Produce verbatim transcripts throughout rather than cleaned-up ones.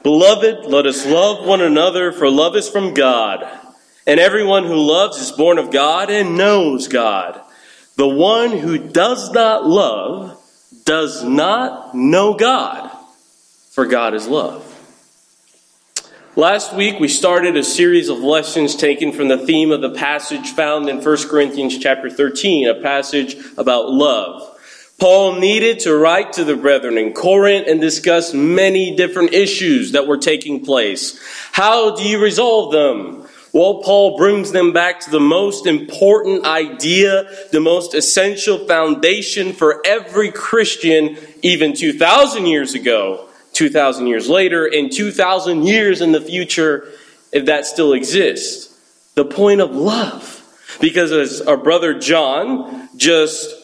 Beloved, let us love one another, for love is from God. And everyone who loves is born of God and knows God. The one who does not love does not know God, for God is love. Last week we started a series of lessons taken from the theme of the passage found in First Corinthians chapter thirteen, a passage about love. Paul needed to write to the brethren in Corinth and discuss many different issues that were taking place. How do you resolve them? Well, Paul brings them back to the most important idea, the most essential foundation for every Christian, even two thousand years ago, two thousand years later, and two thousand years in the future, if that still exists. The point of love. Because as our brother John just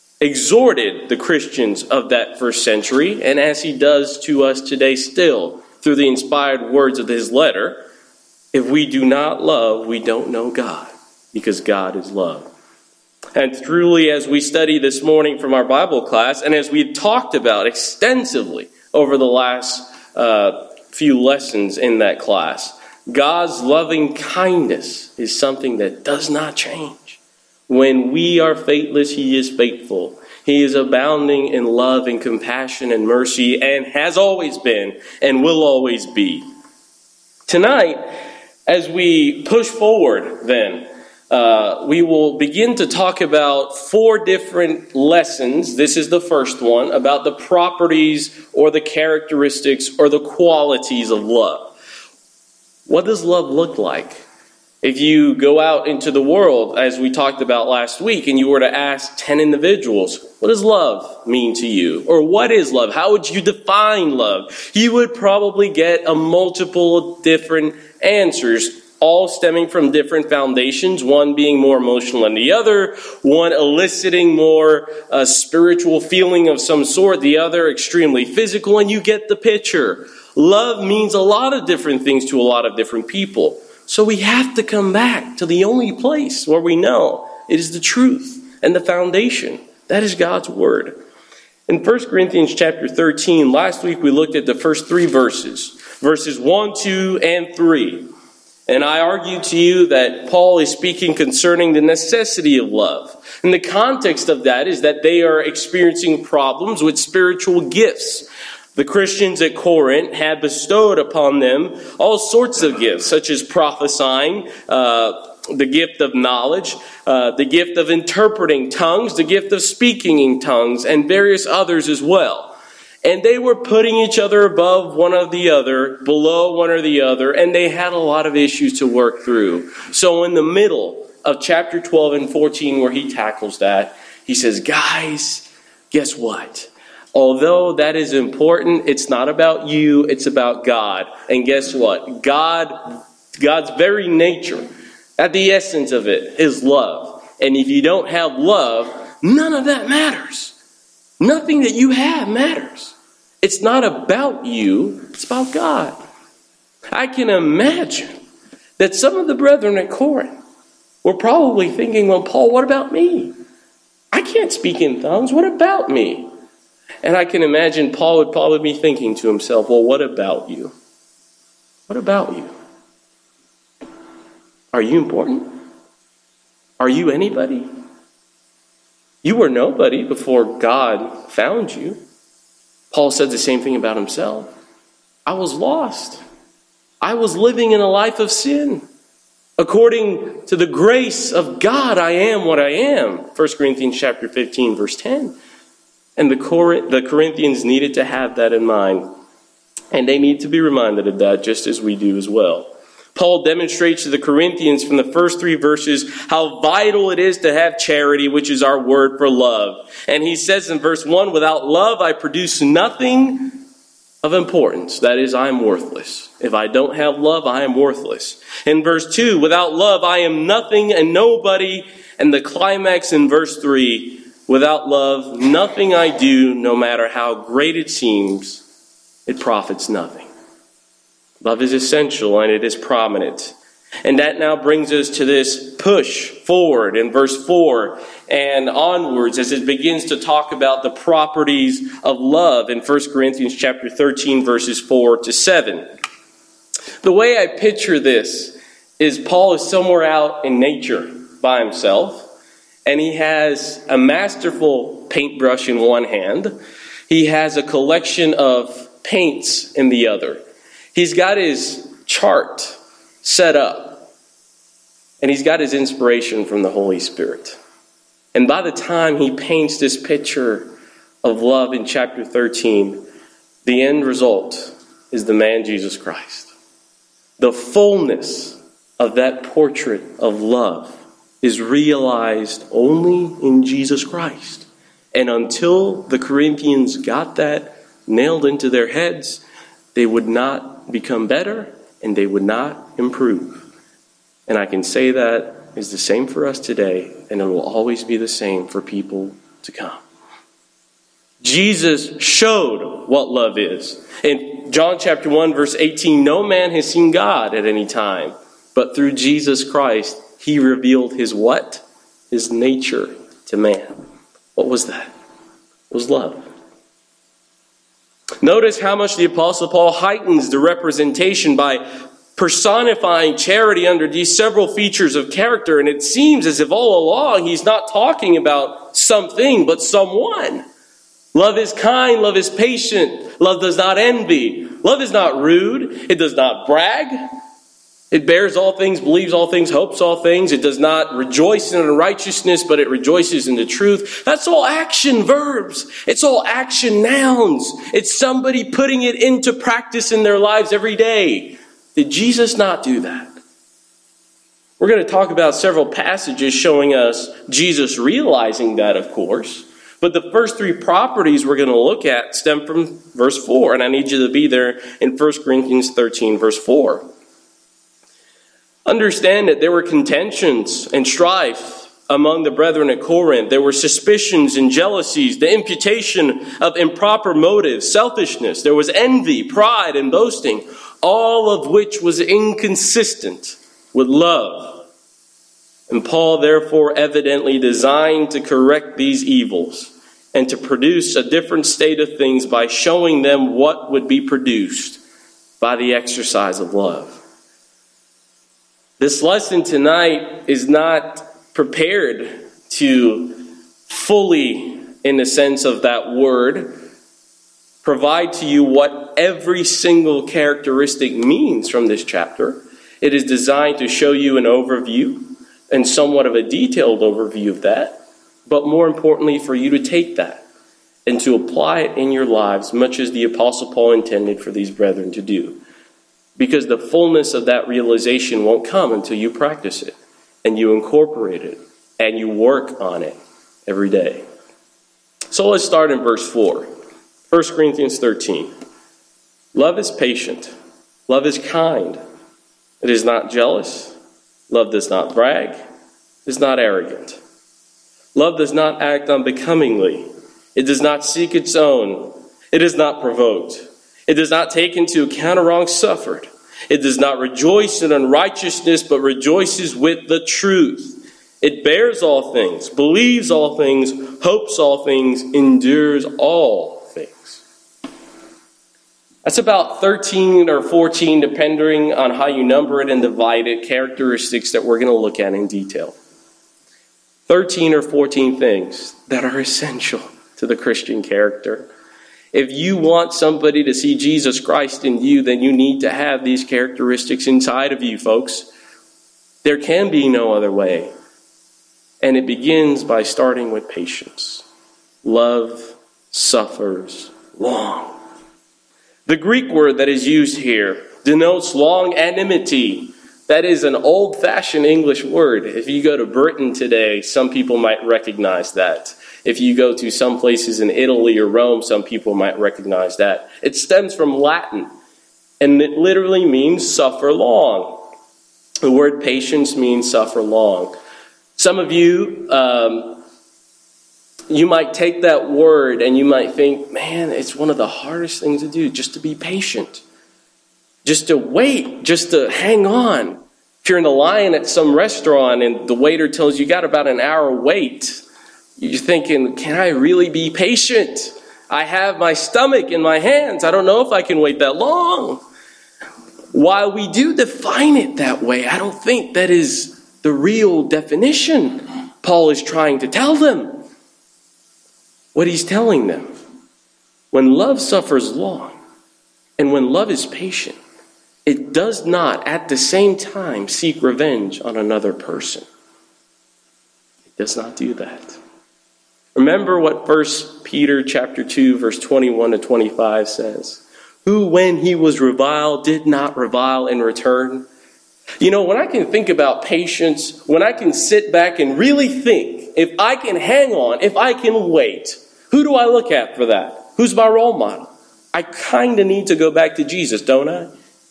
exhorted the Christians of that first century, and as he does to us today still, through the inspired words of his letter, if we do not love, we don't know God, because God is love. And truly, as we study this morning from our Bible class, and as we talked about extensively over the last uh, few lessons in that class, God's loving kindness is something that does not change. When we are faithless, He is faithful. He is abounding in love and compassion and mercy, and has always been and will always be. Tonight, as we push forward then, uh, we will begin to talk about four different lessons. This is the first one, about the properties or the characteristics or the qualities of love. What does love look like? If you go out into the world, as we talked about last week, and you were to ask ten individuals, what does love mean to you? Or what is love? How would you define love? You would probably get a multiple of different answers, all stemming from different foundations, one being more emotional than the other, one eliciting more uh, spiritual feeling of some sort, the other extremely physical, and you get the picture. Love means a lot of different things to a lot of different people. So we have to come back to the only place where we know it is the truth and the foundation. That is God's Word. In First Corinthians chapter thirteen, last week we looked at the first three verses. Verses one, two, and three. And I argued to you that Paul is speaking concerning the necessity of love. And the context of that is that they are experiencing problems with spiritual gifts. The Christians at Corinth had bestowed upon them all sorts of gifts, such as prophesying, uh, the gift of knowledge, uh, the gift of interpreting tongues, the gift of speaking in tongues, and various others as well. And they were putting each other above one or the other, below one or the other, and they had a lot of issues to work through. So in the middle of chapter twelve and fourteen, where he tackles that, he says, guys, guess what? Although that is important, it's not about you, it's about God. And guess what? God, God's very nature, at the essence of it, is love. And if you don't have love, none of that matters. Nothing that you have matters. It's not about you, it's about God. I can imagine that some of the brethren at Corinth were probably thinking, well, Paul, what about me? I can't speak in tongues. What about me? And I can imagine Paul would probably be thinking to himself, well, what about you? What about you? Are you important? Are you anybody? You were nobody before God found you. Paul said the same thing about himself. I was lost. I was living in a life of sin. According to the grace of God, I am what I am. First Corinthians chapter fifteen, verse ten. And the Corinthians needed to have that in mind. And they need to be reminded of that just as we do as well. Paul demonstrates to the Corinthians from the first three verses how vital it is to have charity, which is our word for love. And he says in verse one, without love I produce nothing of importance. That is, I am worthless. If I don't have love, I am worthless. In verse two, without love I am nothing and nobody. And the climax in verse three, without love, nothing I do, no matter how great it seems, it profits nothing. Love is essential and it is prominent. And that now brings us to this push forward in verse four and onwards as it begins to talk about the properties of love in First Corinthians chapter thirteen, verses four to seven. The way I picture this is Paul is somewhere out in nature by himself, and he has a masterful paintbrush in one hand. He has a collection of paints in the other. He's got his chart set up, and he's got his inspiration from the Holy Spirit. And by the time he paints this picture of love in chapter thirteen, the end result is the man Jesus Christ. The fullness of that portrait of love is realized only in Jesus Christ. And until the Corinthians got that nailed into their heads, they would not become better and they would not improve. And I can say that is the same for us today, and it will always be the same for people to come. Jesus showed what love is. In John chapter one, verse eighteen, no man has seen God at any time, but through Jesus Christ, he revealed his what? His nature to man. What was that? It was love. Notice how much the Apostle Paul heightens the representation by personifying charity under these several features of character. And it seems as if all along he's not talking about something, but someone. Love is kind. Love is patient. Love does not envy. Love is not rude. It does not brag. It bears all things, believes all things, hopes all things. It does not rejoice in unrighteousness, but it rejoices in the truth. That's all action verbs. It's all action nouns. It's somebody putting it into practice in their lives every day. Did Jesus not do that? We're going to talk about several passages showing us Jesus realizing that, of course. But the first three properties we're going to look at stem from verse four. And I need you to be there in First Corinthians thirteen, verse four. Understand that there were contentions and strife among the brethren at Corinth. There were suspicions and jealousies, the imputation of improper motives, selfishness. There was envy, pride, and boasting, all of which was inconsistent with love. And Paul therefore evidently designed to correct these evils and to produce a different state of things by showing them what would be produced by the exercise of love. This lesson tonight is not prepared to fully, in the sense of that word, provide to you what every single characteristic means from this chapter. It is designed to show you an overview and somewhat of a detailed overview of that, but more importantly for you to take that and to apply it in your lives, much as the Apostle Paul intended for these brethren to do. Because the fullness of that realization won't come until you practice it and you incorporate it and you work on it every day. So let's start in verse four. First Corinthians thirteen. Love is patient. Love is kind. It is not jealous. Love does not brag. It is not arrogant. Love does not act unbecomingly. It does not seek its own. It is not provoked. It does not take into account a wrong suffered. It does not rejoice in unrighteousness, but rejoices with the truth. It bears all things, believes all things, hopes all things, endures all things. That's about thirteen or fourteen, depending on how you number it and divide it, characteristics that we're going to look at in detail. thirteen or fourteen things that are essential to the Christian character. If you want somebody to see Jesus Christ in you, then you need to have these characteristics inside of you, folks. There can be no other way. And it begins by starting with patience. Love suffers long. The Greek word that is used here denotes longanimity. That is an old-fashioned English word. If you go to Britain today, some people might recognize that. If you go to some places in Italy or Rome, some people might recognize that. It stems from Latin, and it literally means suffer long. The word patience means suffer long. Some of you, um, you might take that word and you might think, man, it's one of the hardest things to do, just to be patient. Just to wait, just to hang on. If you're in the line at some restaurant and the waiter tells you you got about an hour wait, you're thinking, can I really be patient? I have my stomach in my hands. I don't know if I can wait that long. While we do define it that way, I don't think that is the real definition Paul is trying to tell them. What he's telling them, when love suffers long and when love is patient, it does not at the same time seek revenge on another person. It does not do that. Remember what First Peter chapter two, verse twenty-one to twenty-five says. Who, when he was reviled, did not revile in return. You know, when I can think about patience, when I can sit back and really think, if I can hang on, if I can wait, who do I look at for that? Who's my role model? I kind of need to go back to Jesus, don't I?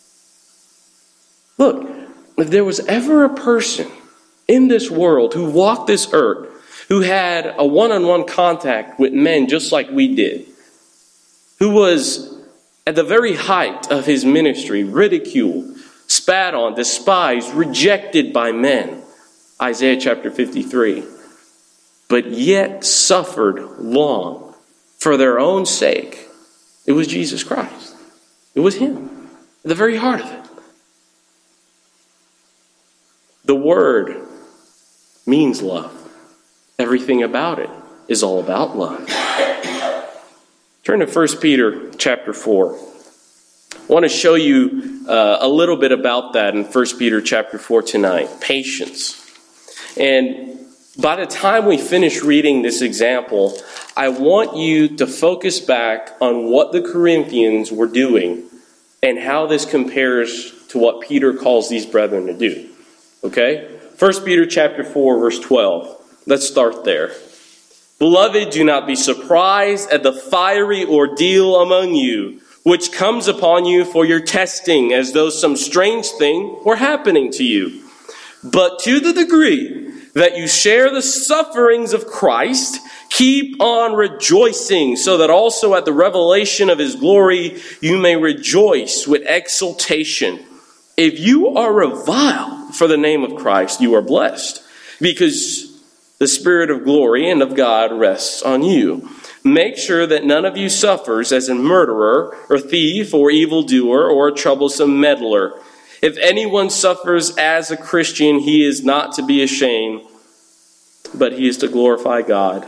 Look, if there was ever a person in this world who walked this earth, who had a one-on-one contact with men just like we did, who was at the very height of his ministry, ridiculed, spat on, despised, rejected by men, Isaiah chapter fifty-three, but yet suffered long for their own sake, it was Jesus Christ. It was him, at the very heart of it. The word means love. Everything about it is all about love. Turn to First Peter chapter four. I want to show you uh, a little bit about that in First Peter chapter four tonight. Patience. And by the time we finish reading this example, I want you to focus back on what the Corinthians were doing and how this compares to what Peter calls these brethren to do. Okay? First Peter chapter four, verse twelve. Let's start there. Beloved, do not be surprised at the fiery ordeal among you, which comes upon you for your testing, as though some strange thing were happening to you. But to the degree that you share the sufferings of Christ, keep on rejoicing, so that also at the revelation of his glory you may rejoice with exultation. If you are reviled for the name of Christ, you are blessed, because the Spirit of glory and of God rests on you. Make sure that none of you suffers as a murderer or thief or evildoer or a troublesome meddler. If anyone suffers as a Christian, he is not to be ashamed, but he is to glorify God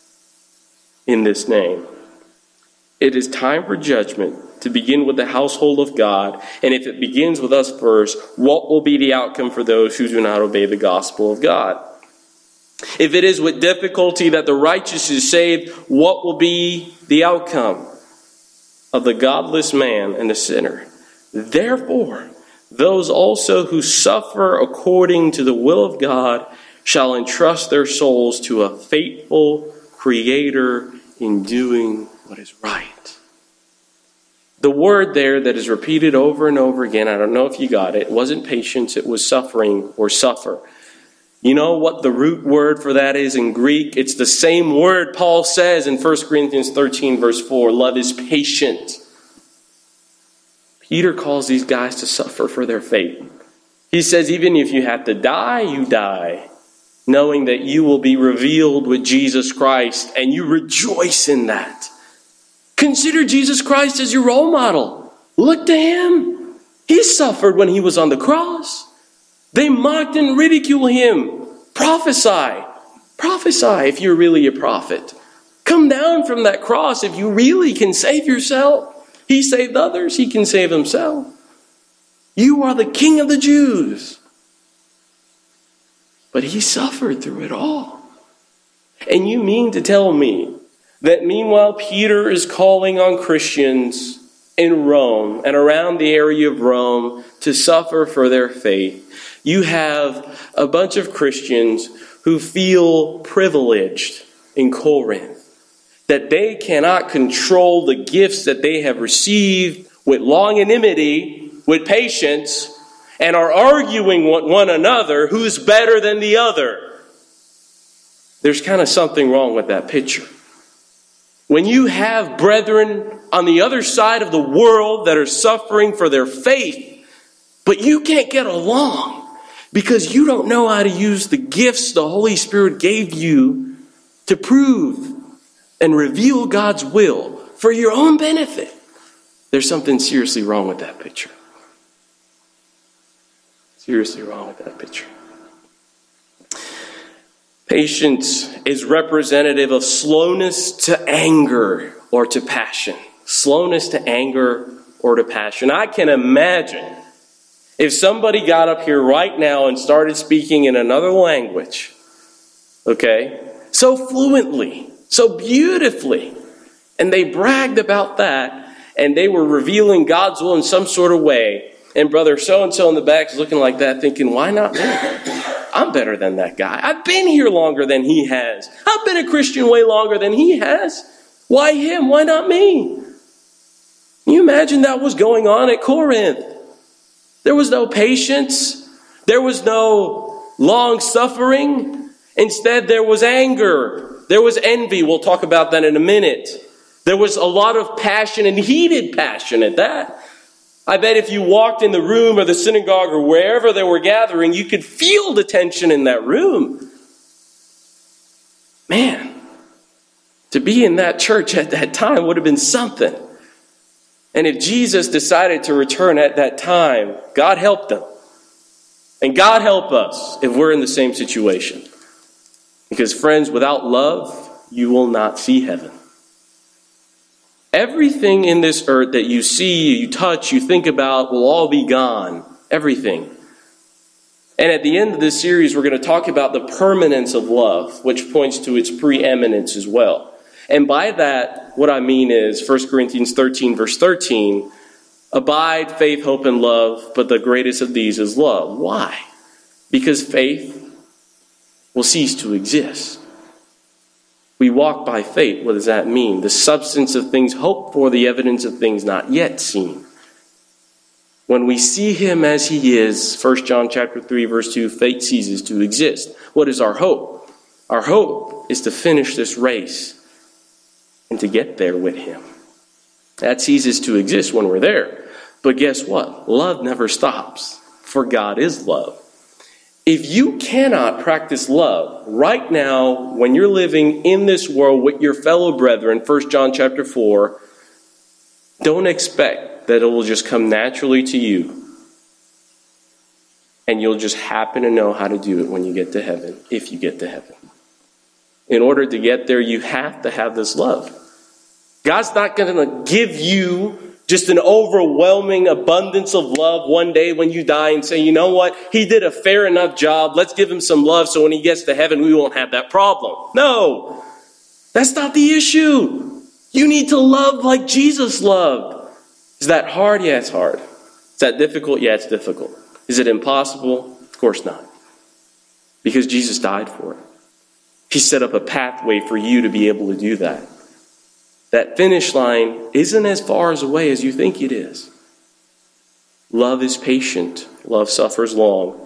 in this name. It is time for judgment to begin with the household of God. And if it begins with us first, what will be the outcome for those who do not obey the gospel of God? If it is with difficulty that the righteous is saved, what will be the outcome of the godless man and the sinner? Therefore, those also who suffer according to the will of God shall entrust their souls to a faithful Creator in doing what is right. The word there that is repeated over and over again, I don't know if you got it, it wasn't patience, it was suffering or suffer. You know what the root word for that is in Greek? It's the same word Paul says in First Corinthians thirteen, verse four. Love is patient. Peter calls these guys to suffer for their faith. He says, even if you have to die, you die, knowing that you will be revealed with Jesus Christ, and you rejoice in that. Consider Jesus Christ as your role model. Look to him. He suffered when he was on the cross. They mocked and ridiculed him. Prophesy. Prophesy if you're really a prophet. Come down from that cross if you really can save yourself. He saved others. He can save himself. You are the King of the Jews. But he suffered through it all. And you mean to tell me that meanwhile Peter is calling on Christians in Rome and around the area of Rome to suffer for their faith, you have a bunch of Christians who feel privileged in Corinth, that they cannot control the gifts that they have received with longanimity, with patience, and are arguing with one another who's better than the other. There's kind of something wrong with that picture. When you have brethren on the other side of the world that are suffering for their faith, but you can't get along, because you don't know how to use the gifts the Holy Spirit gave you to prove and reveal God's will for your own benefit. There's something seriously wrong with that picture. Seriously wrong with that picture. Patience is representative of slowness to anger or to passion. Slowness to anger or to passion. I can imagine if somebody got up here right now and started speaking in another language, okay, so fluently, so beautifully, and they bragged about that, and they were revealing God's will in some sort of way, and brother so-and-so in the back is looking like that thinking, why not me? I'm better than that guy. I've been here longer than he has. I've been a Christian way longer than he has. Why him? Why not me? Can you imagine that was going on at Corinth? There was no patience. There was no long suffering. Instead, there was anger. There was envy. We'll talk about that in a minute. There was a lot of passion and heated passion at that. I bet if you walked in the room or the synagogue or wherever they were gathering, you could feel the tension in that room. Man, to be in that church at that time would have been something. And if Jesus decided to return at that time, God help them. And God help us if we're in the same situation. Because friends, without love, you will not see heaven. Everything in this earth that you see, you touch, you think about will all be gone. Everything. And at the end of this series, we're going to talk about the permanence of love, which points to its preeminence as well. And by that, what I mean is First Corinthians thirteen, verse thirteen, abide, faith, hope, and love, but the greatest of these is love. Why? Because faith will cease to exist. We walk by faith. What does that mean? The substance of things hoped for, the evidence of things not yet seen. When we see him as he is, First John chapter three, verse two, faith ceases to exist. What is our hope? Our hope is to finish this race and to get there with him. That ceases to exist when we're there. But guess what? Love never stops, for God is love. If you cannot practice love right now when you're living in this world with your fellow brethren, First John chapter four, don't expect that it will just come naturally to you and you'll just happen to know how to do it when you get to heaven, if you get to heaven. In order to get there, you have to have this love. God's not going to give you just an overwhelming abundance of love one day when you die and say, you know what? He did a fair enough job. Let's give him some love so when he gets to heaven, we won't have that problem. No, that's not the issue. You need to love like Jesus loved. Is that hard? Yeah, it's hard. Is that difficult? Yeah, it's difficult. Is it impossible? Of course not. Because Jesus died for it. He set up a pathway for you to be able to do that. That finish line isn't as far as away as you think it is. Love is patient. Love suffers long.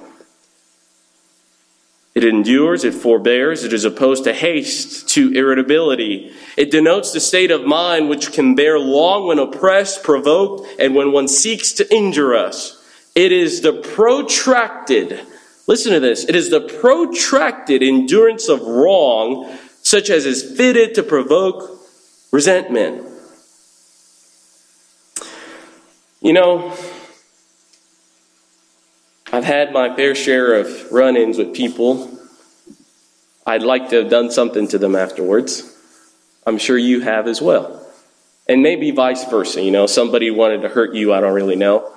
It endures, it forbears, it is opposed to haste, to irritability. It denotes the state of mind which can bear long when oppressed, provoked, and when one seeks to injure us. It is the protracted, listen to this, it is the protracted endurance of wrong, such as is fitted to provoke resentment. You know, I've had my fair share of run-ins with people. I'd like to have done something to them afterwards. I'm sure you have as well. And maybe vice versa. You know, somebody wanted to hurt you, I don't really know.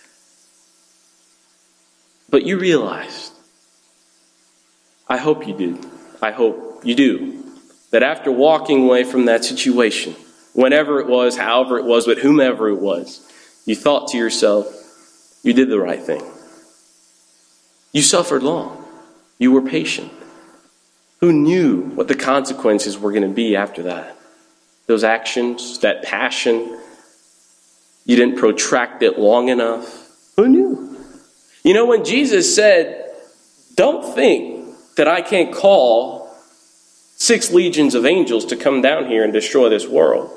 But you realized, I hope you did. I hope you do. That after walking away from that situation, whenever it was, however it was, with whomever it was, you thought to yourself, you did the right thing. You suffered long. You were patient. Who knew what the consequences were going to be after that? Those actions, that passion, you didn't protract it long enough. Who knew? You know, when Jesus said, don't think that I can't call six legions of angels to come down here and destroy this world.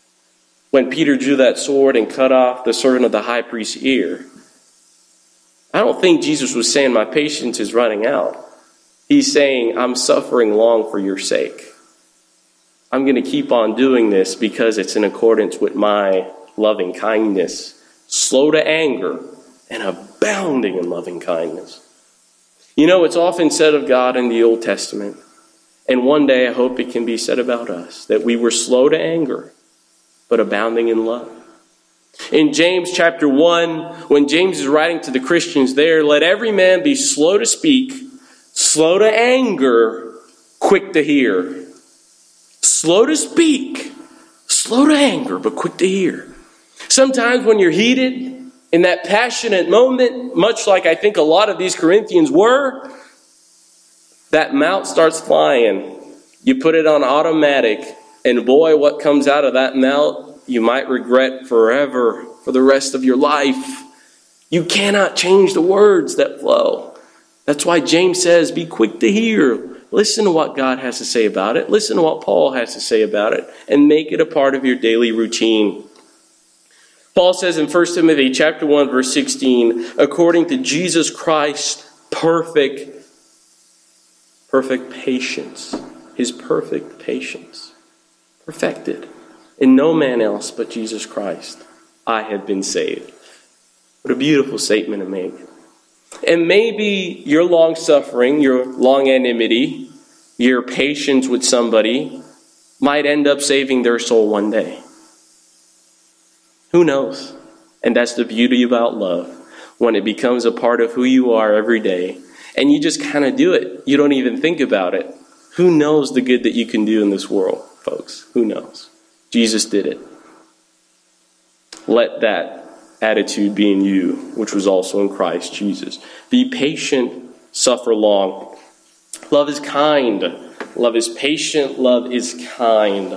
When Peter drew that sword and cut off the servant of the high priest's ear, I don't think Jesus was saying my patience is running out. He's saying I'm suffering long for your sake. I'm going to keep on doing this because it's in accordance with my loving kindness, slow to anger and abounding in loving kindness. You know, it's often said of God in the Old Testament, and one day I hope it can be said about us, that we were slow to anger, but abounding in love. In James chapter one, when James is writing to the Christians there, let every man be slow to speak, slow to anger, quick to hear. Slow to speak, slow to anger, but quick to hear. Sometimes when you're heated, in that passionate moment, much like I think a lot of these Corinthians were, that mouth starts flying. You put it on automatic, and boy, what comes out of that mouth, you might regret forever, for the rest of your life. You cannot change the words that flow. That's why James says, be quick to hear. Listen to what God has to say about it. Listen to what Paul has to say about it, and make it a part of your daily routine. Paul says in First Timothy chapter one, verse sixteen, according to Jesus Christ's perfect, perfect patience, his perfect patience, perfected in no man else but Jesus Christ, I have been saved. What a beautiful statement to make. And maybe your long suffering, your longanimity, your patience with somebody might end up saving their soul one day. Who knows? And that's the beauty about love, when it becomes a part of who you are every day. And you just kind of do it. You don't even think about it. Who knows the good that you can do in this world, folks? Who knows? Jesus did it. Let that attitude be in you, which was also in Christ Jesus. Be patient, suffer long. Love is kind. Love is patient. Love is kind.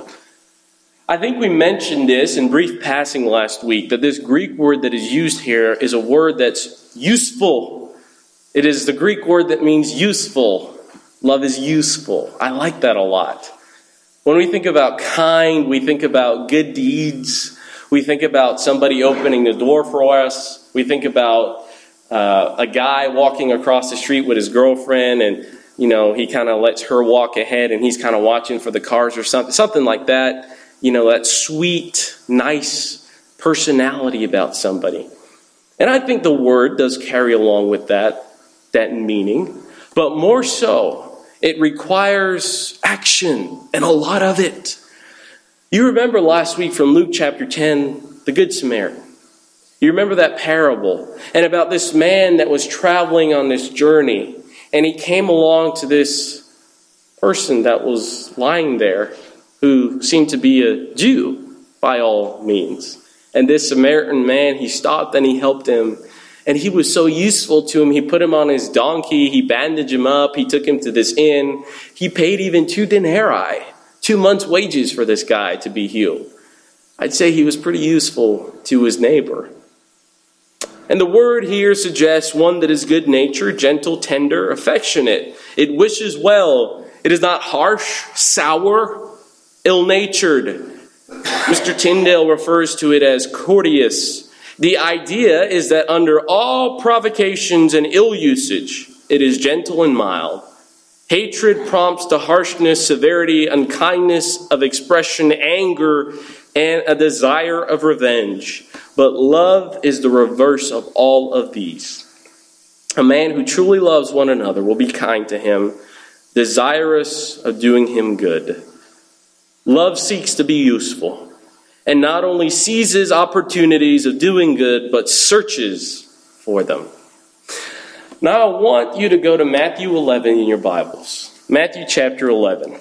I think we mentioned this in brief passing last week, that this Greek word that is used here is a word that's useful. It is the Greek word that means useful. Love is useful. I like that a lot. When we think about kind, we think about good deeds. We think about somebody opening the door for us. We think about uh, a guy walking across the street with his girlfriend, and you know he kind of lets her walk ahead, and he's kind of watching for the cars or something, something like that. You know, that sweet, nice personality about somebody. And I think the word does carry along with that, that meaning. But more so, it requires action, and a lot of it. You remember last week from Luke chapter ten, the Good Samaritan. You remember that parable, and about this man that was traveling on this journey, and he came along to this person that was lying there, who seemed to be a Jew by all means. And this Samaritan man, he stopped and he helped him. And he was so useful to him. He put him on his donkey. He bandaged him up. He took him to this inn. He paid even two denarii, two months' wages for this guy to be healed. I'd say he was pretty useful to his neighbor. And the word here suggests one that is good-natured, gentle, tender, affectionate. It wishes well. It is not harsh, sour, ill-natured. Mister Tyndale refers to it as courteous. The idea is that under all provocations and ill usage, it is gentle and mild. Hatred prompts to harshness, severity, unkindness of expression, anger, and a desire of revenge. But love is the reverse of all of these. A man who truly loves one another will be kind to him, desirous of doing him good. Love seeks to be useful, and not only seizes opportunities of doing good, but searches for them. Now I want you to go to Matthew eleven in your Bibles. Matthew chapter eleven.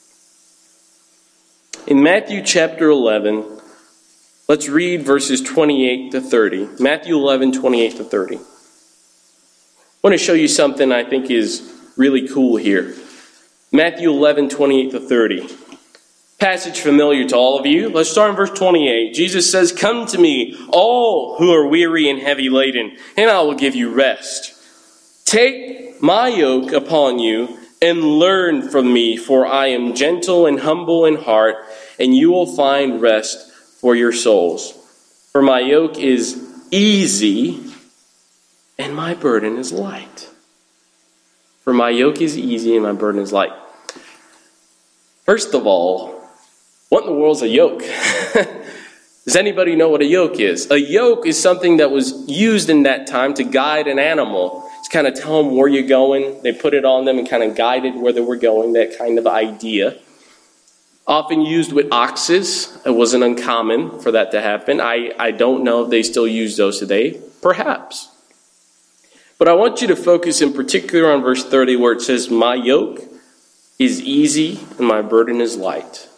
In Matthew chapter eleven, let's read verses twenty-eight to thirty. Matthew eleven, twenty-eight to thirty. I want to show you something I think is really cool here. Matthew eleven, twenty-eight to thirty. Passage familiar to all of you. Let's start in verse twenty-eight. Jesus says, "Come to me, all who are weary and heavy laden, and I will give you rest. Take my yoke upon you and learn from me, for I am gentle and humble in heart, and you will find rest for your souls. For my yoke is easy and my burden is light. For my yoke is easy and my burden is light. First of all, what in the world is a yoke? Does anybody know what a yoke is? A yoke is something that was used in that time to guide an animal. To kind of tell them where you're going. They put it on them and kind of guided where they were going, that kind of idea. Often used with oxes. It wasn't uncommon for that to happen. I, I don't know if they still use those today. Perhaps. But I want you to focus in particular on verse thirty where it says, my yoke is easy and my burden is light.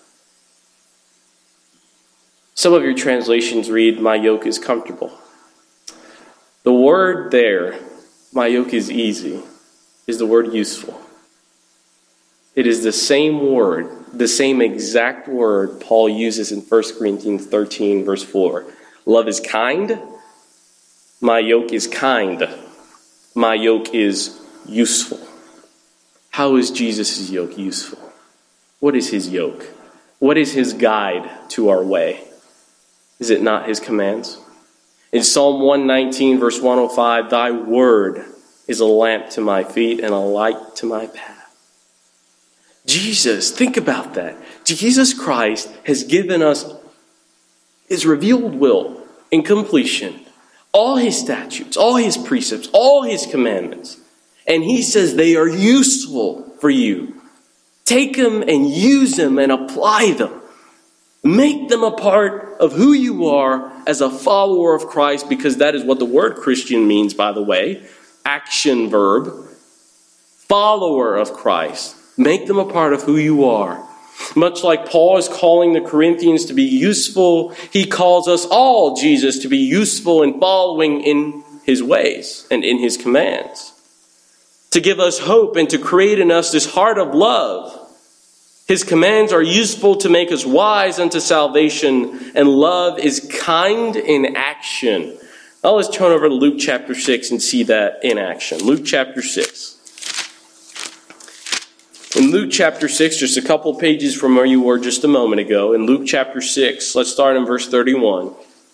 Some of your translations read, my yoke is comfortable. The word there, my yoke is easy, is the word useful. It is the same word, the same exact word Paul uses in First Corinthians thirteen, verse four. Love is kind. My yoke is kind. My yoke is useful. How is Jesus' yoke useful? What is his yoke? What is his guide to our way? Is it not his commands? In Psalm one nineteen, verse one oh five, thy word is a lamp to my feet and a light to my path. Jesus, think about that. Jesus Christ has given us his revealed will in completion. All his statutes, all his precepts, all his commandments. And he says they are useful for you. Take them and use them and apply them. Make them a part of who you are as a follower of Christ, because that is what the word Christian means, by the way. Action verb. Follower of Christ. Make them a part of who you are. Much like Paul is calling the Corinthians to be useful, he calls us all, Jesus, to be useful in following in his ways and in his commands. To give us hope and to create in us this heart of love. His commands are useful to make us wise unto salvation, and love is kind in action. Now let's turn over to Luke chapter six and see that in action. Luke chapter six. In Luke chapter six, just a couple pages from where you were just a moment ago, in Luke chapter six, let's start in verse thirty-one.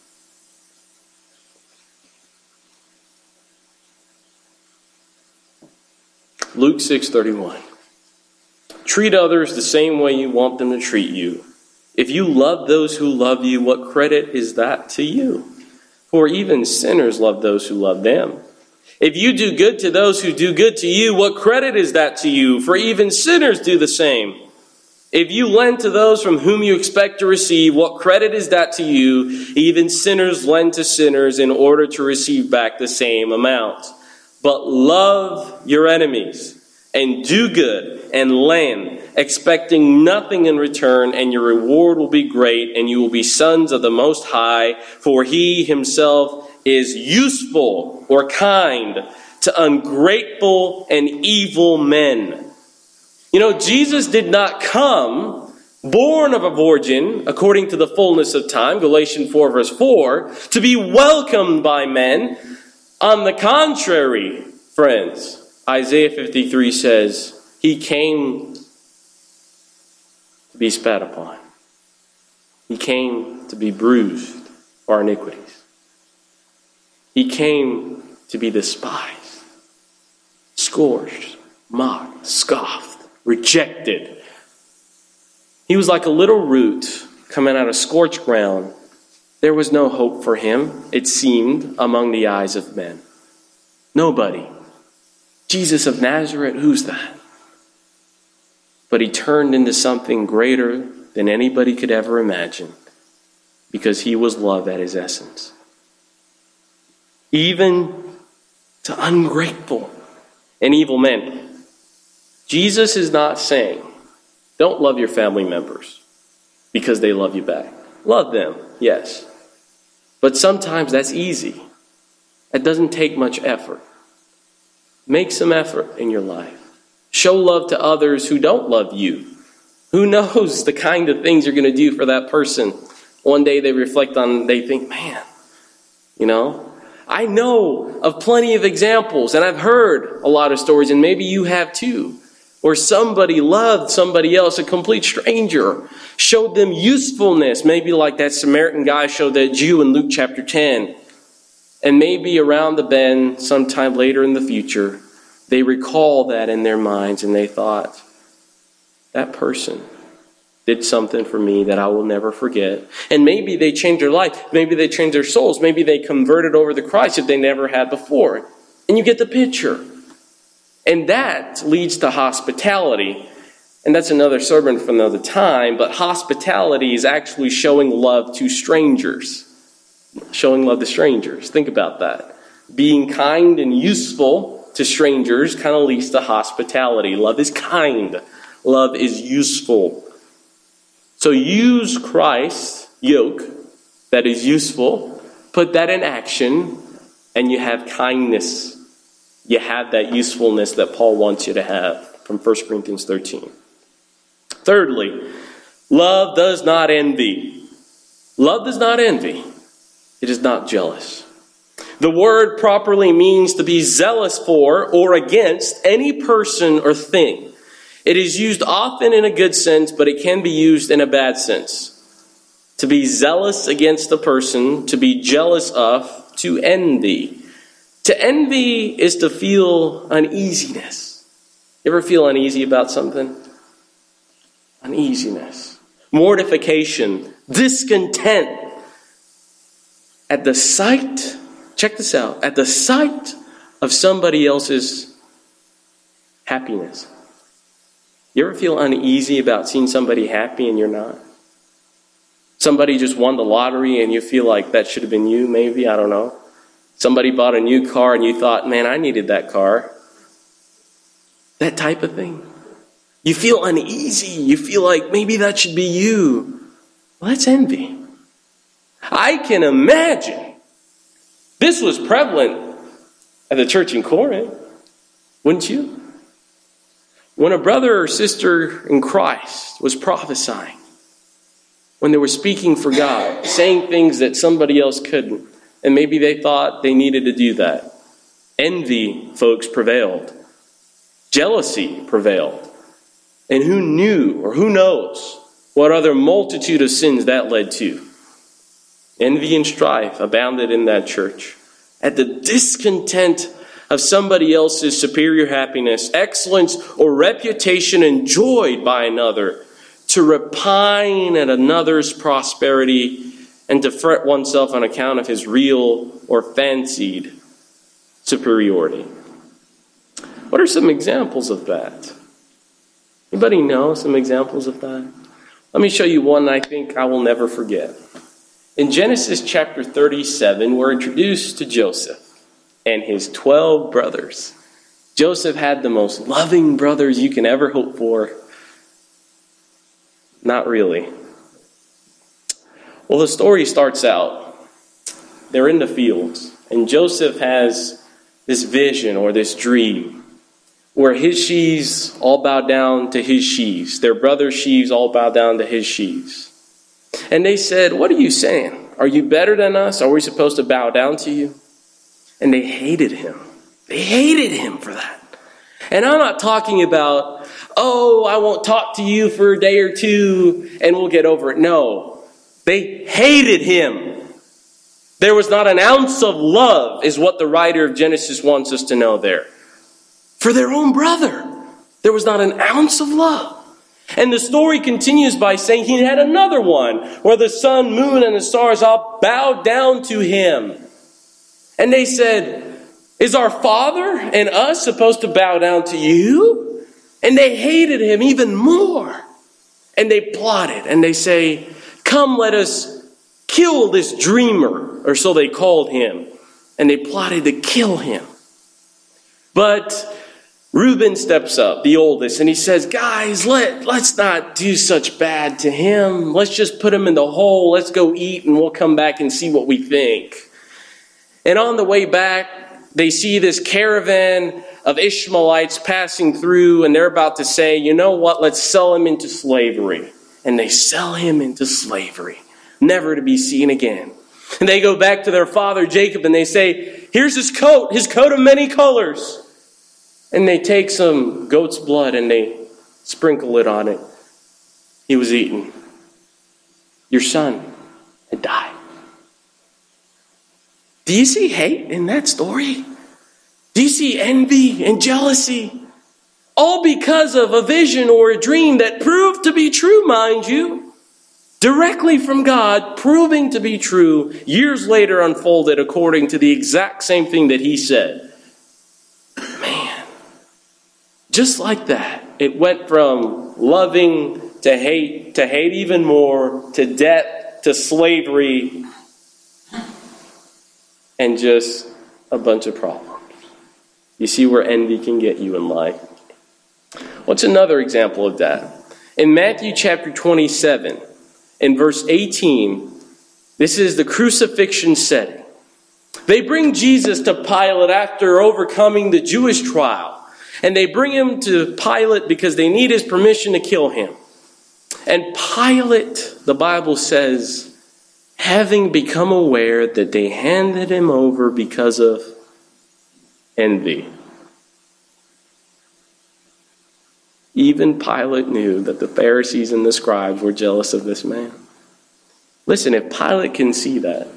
Luke six thirty-one. Treat others the same way you want them to treat you. If you love those who love you, what credit is that to you? For even sinners love those who love them. If you do good to those who do good to you, what credit is that to you? For even sinners do the same. If you lend to those from whom you expect to receive, what credit is that to you? Even sinners lend to sinners in order to receive back the same amount. But love your enemies and do good and lend, expecting nothing in return, and your reward will be great, and you will be sons of the Most High, for he himself is useful or kind to ungrateful and evil men. You know, Jesus did not come born of a virgin according to the fullness of time, Galatians four verse four, to be welcomed by men. On the contrary, friends, Isaiah fifty-three says, he came to be spat upon. He came to be bruised for our iniquities. He came to be despised, scourged, mocked, scoffed, rejected. He was like a little root coming out of scorched ground. There was no hope for him, it seemed, among the eyes of men. Nobody. Jesus of Nazareth, who's that? But he turned into something greater than anybody could ever imagine, because he was love at his essence. Even to ungrateful and evil men. Jesus is not saying, don't love your family members because they love you back. Love them, yes. But sometimes that's easy. It doesn't take much effort. Make some effort in your life. Show love to others who don't love you. Who knows the kind of things you're going to do for that person? One day they reflect on, they think, man, you know, I know of plenty of examples, and I've heard a lot of stories, and maybe you have too, where somebody loved somebody else, a complete stranger, showed them usefulness, maybe like that Samaritan guy showed that Jew in Luke chapter ten. And maybe around the bend, sometime later in the future, they recall that in their minds and they thought, that person did something for me that I will never forget. And maybe they changed their life. Maybe they changed their souls. Maybe they converted over to Christ if they never had before. And you get the picture. And that leads to hospitality. And that's another sermon for another time. But hospitality is actually showing love to strangers. Showing love to strangers. Think about that. Being kind and useful to strangers kind of leads to hospitality. Love is kind. Love is useful. So use Christ's yoke that is useful. Put that in action. And you have kindness. You have that usefulness that Paul wants you to have from First Corinthians thirteen. Thirdly, love does not envy. Love does not envy. It is not jealous. The word properly means to be zealous for or against any person or thing. It is used often in a good sense, but it can be used in a bad sense. To be zealous against a person, to be jealous of, to envy. To envy is to feel uneasiness. You ever feel uneasy about something? Uneasiness. Mortification. Discontent. At the sight, check this out, at the sight of somebody else's happiness. You ever feel uneasy about seeing somebody happy and you're not? Somebody just won the lottery and you feel like that should have been you, maybe, I don't know. Somebody bought a new car and you thought, man, I needed that car. That type of thing. You feel uneasy. You feel like maybe that should be you. Well, that's envy. I can imagine this was prevalent at the church in Corinth, wouldn't you? When a brother or sister in Christ was prophesying, when they were speaking for God, saying things that somebody else couldn't, and maybe they thought they needed to do that, envy, folks, prevailed. Jealousy prevailed. And who knew or who knows what other multitude of sins that led to? Envy and strife abounded in that church. At the discontent of somebody else's superior happiness, excellence, or reputation enjoyed by another, to repine at another's prosperity, and to fret oneself on account of his real or fancied superiority. What are some examples of that? Anybody know some examples of that? Let me show you one I think I will never forget. In Genesis chapter thirty-seven, we're introduced to Joseph and his twelve brothers. Joseph had the most loving brothers you can ever hope for. Not really. Well, the story starts out. They're in the fields, and Joseph has this vision or this dream where his sheaves all bow down to his sheaves. Their brother's sheaves all bow down to his sheaves. And they said, what are you saying? Are you better than us? Are we supposed to bow down to you? And they hated him. They hated him for that. And I'm not talking about, oh, I won't talk to you for a day or two and we'll get over it. No, they hated him. There was not an ounce of love, is what the writer of Genesis wants us to know there. For their own brother, there was not an ounce of love. And the story continues by saying he had another one where the sun, moon, and the stars all bowed down to him. And they said, is our father and us supposed to bow down to you? And they hated him even more. And they plotted and they say, come, let us kill this dreamer, or so they called him. And they plotted to kill him. But Reuben steps up, the oldest, and he says, guys, let, let's not do such bad to him. Let's just put him in the hole. Let's go eat and we'll come back and see what we think. And on the way back, they see this caravan of Ishmaelites passing through, and they're about to say, you know what, let's sell him into slavery. And they sell him into slavery, never to be seen again. And they go back to their father Jacob and they say, here's his coat, his coat of many colors. And they take some goat's blood and they sprinkle it on it. He was eaten. Your son had died. Do you see hate in that story? Do you see envy and jealousy? All because of a vision or a dream that proved to be true, mind you. Directly from God, proving to be true, years later unfolded according to the exact same thing that he said. Man, just like that, it went from loving to hate, to hate even more, to debt, to slavery, and just a bunch of problems. You see where envy can get you in life. What's another example of that? In Matthew chapter twenty-seven, in verse eighteen, this is the crucifixion setting. They bring Jesus to Pilate after overcoming the Jewish trial. And they bring him to Pilate because they need his permission to kill him. And Pilate, the Bible says, having become aware that they handed him over because of envy. Even Pilate knew that the Pharisees and the scribes were jealous of this man. Listen, if Pilate can see that,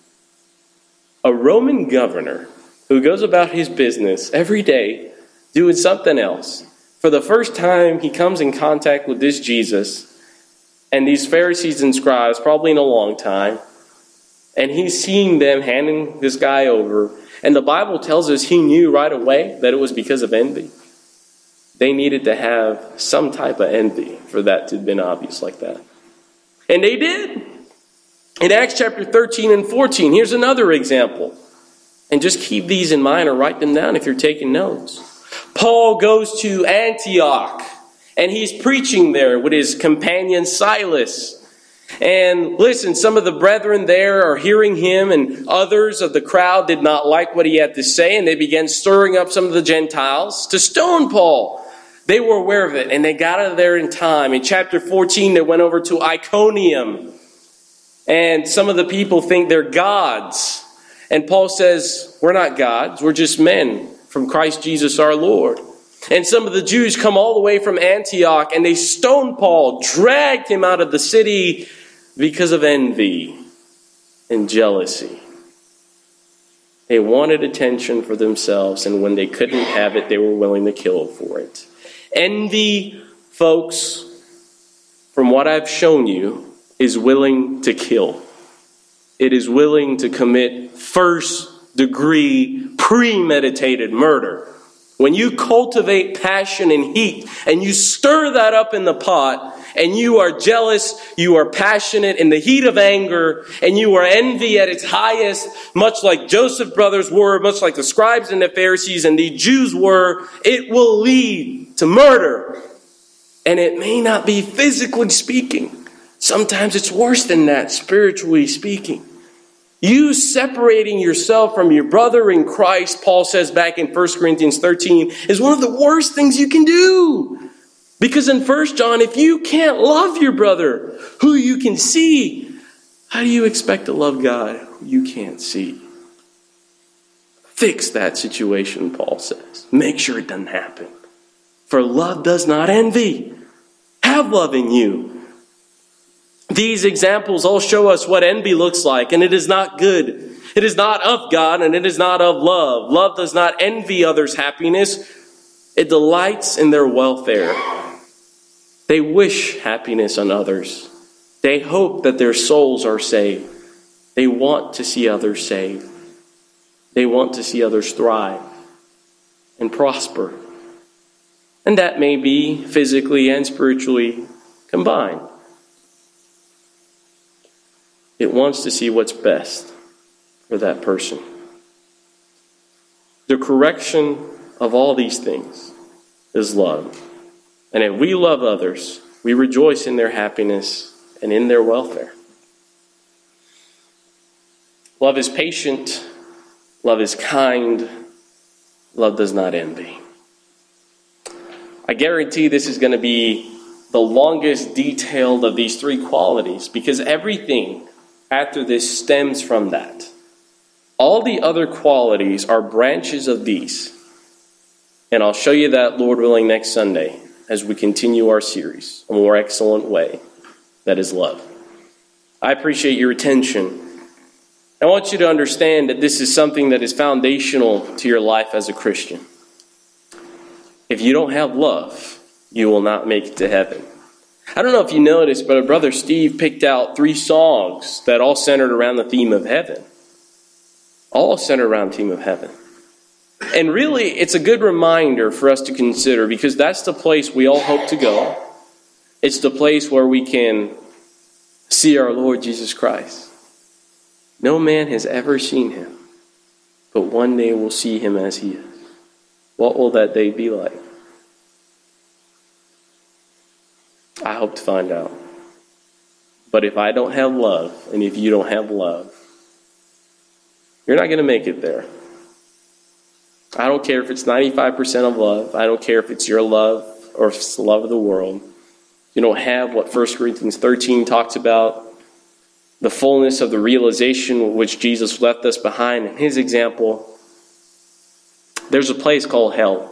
a Roman governor who goes about his business every day doing something else, for the first time he comes in contact with this Jesus and these Pharisees and scribes, probably in a long time, and he's seeing them handing this guy over. And the Bible tells us he knew right away that it was because of envy. They needed to have some type of envy for that to have been obvious like that. And they did. In Acts chapter thirteen and fourteen, here's another example. And just keep these in mind or write them down if you're taking notes. Paul goes to Antioch and he's preaching there with his companion Silas. And listen, some of the brethren there are hearing him, and others of the crowd did not like what he had to say, and they began stirring up some of the Gentiles to stone Paul. They were aware of it, and they got out of there in time. In chapter fourteen, they went over to Iconium, and some of the people think they're gods. And Paul says, we're not gods, we're just men from Christ Jesus our Lord. And some of the Jews come all the way from Antioch, and they stoned Paul, dragged him out of the city because of envy and jealousy. They wanted attention for themselves, and when they couldn't have it, they were willing to kill for it. Envy, folks, from what I've shown you, is willing to kill. It is willing to commit first degree premeditated murder. When you cultivate passion and heat and you stir that up in the pot and you are jealous, you are passionate in the heat of anger, and you are envy at its highest, much like Joseph's brothers were, much like the scribes and the Pharisees and the Jews were, it will lead to murder. And it may not be physically speaking. Sometimes it's worse than that, spiritually speaking. You separating yourself from your brother in Christ, Paul says back in First Corinthians thirteen, is one of the worst things you can do. Because in First John, if you can't love your brother who you can see, how do you expect to love God who you can't see? Fix that situation, Paul says. Make sure it doesn't happen. For love does not envy. Have love in you. These examples all show us what envy looks like, and it is not good. It is not of God, and it is not of love. Love does not envy others' happiness. It delights in their welfare. They wish happiness on others. They hope that their souls are saved. They want to see others saved. They want to see others thrive and prosper. And that may be physically and spiritually combined. It wants to see what's best for that person. The correction of all these things is love. And if we love others, we rejoice in their happiness and in their welfare. Love is patient. Love is kind. Love does not envy. I guarantee this is going to be the longest detailed of these three qualities, because everything after this stems from that. All the other qualities are branches of these. And I'll show you that, Lord willing, next Sunday as we continue our series, a more excellent way, that is love. I appreciate your attention. I want you to understand that this is something that is foundational to your life as a Christian. If you don't have love, you will not make it to heaven. I don't know if you noticed, but our brother Steve picked out three songs that all centered around the theme of heaven. All centered around the theme of heaven. And really, it's a good reminder for us to consider, because that's the place we all hope to go. It's the place where we can see our Lord Jesus Christ. No man has ever seen him, but one day we'll see him as he is. What will that day be like? I hope to find out. But if I don't have love, and if you don't have love, you're not going to make it there. I don't care if it's ninety-five percent of love. I don't care if it's your love or if it's the love of the world. You don't have what First Corinthians thirteen talks about, the fullness of the realization which Jesus left us behind in his example. There's a place called hell.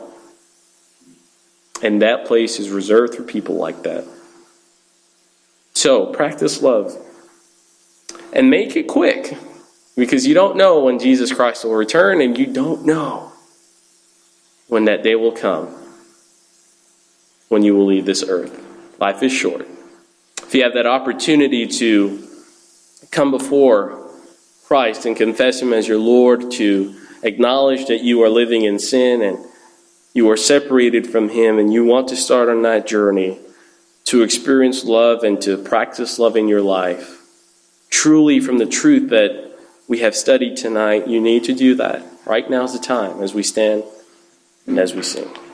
And that place is reserved for people like that. So, practice love. And make it quick. Because you don't know when Jesus Christ will return, and you don't know when that day will come, when you will leave this earth. Life is short. If you have that opportunity to come before Christ and confess him as your Lord, to acknowledge that you are living in sin and you are separated from him, and you want to start on that journey to experience love and to practice love in your life, truly from the truth that we have studied tonight, you need to do that. Right now is the time as we stand and as we sing.